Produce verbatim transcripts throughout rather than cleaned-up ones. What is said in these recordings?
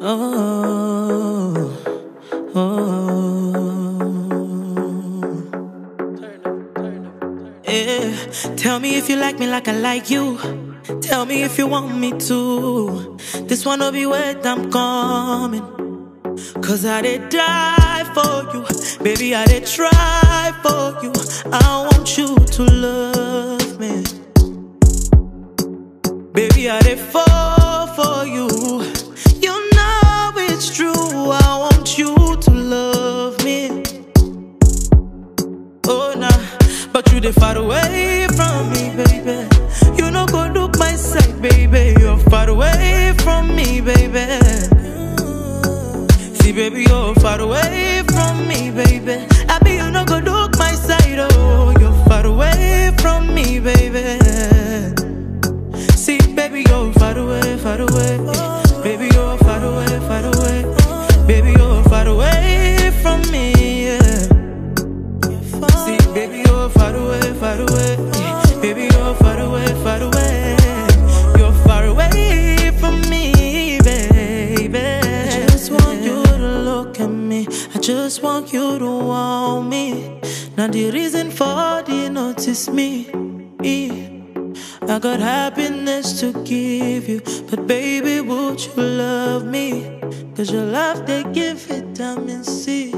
Oh, oh, yeah. Tell me if you like me like I like you. Tell me if you want me to. This one will be where I'm coming. Cause I did die for you. Baby, I did try for you. I want you to love me. Baby, I did fall for you. You know it's true. I want you to love me. Oh, nah. But you did far away from me, baby. You no go look my side, baby. You're far away from me, baby. See, baby, you're far away from me, baby. I be you no go look my side, oh. You're far away from me, baby. See, baby, you're far away, far away. Baby, you're far away, far away. Baby, you're far away from me, yeah. See, baby, you're far away, far away. Baby, you're far away, far away. You're far away from me, baby. I just want you to look at me. I just want you to want me. Now the reason for the notice me. I got happiness to give you, but baby, would you love me? Cause your love, they give vitamin C.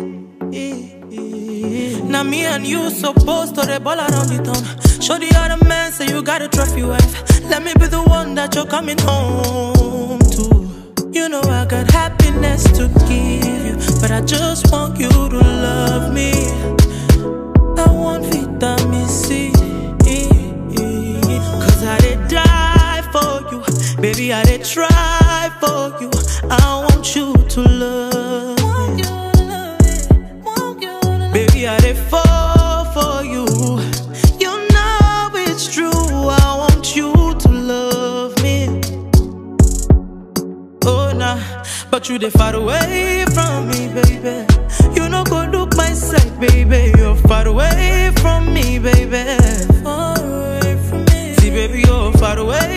Now me and you supposed to the ball around the town. Show the other man, say you got a trophy wife. Let me be the one that you're coming home to. You know I got happiness to give you, but I just want you to love me. I want vitamin C. Cause I did die for you. Baby, I did try for you. I want you to love me. Baby, I did fall for you. You know it's true. I want you to love me. Oh, nah. But you did far away from me, baby. You no go look my side, baby. You're far away from me, baby. Far away from me. See, baby, you're far away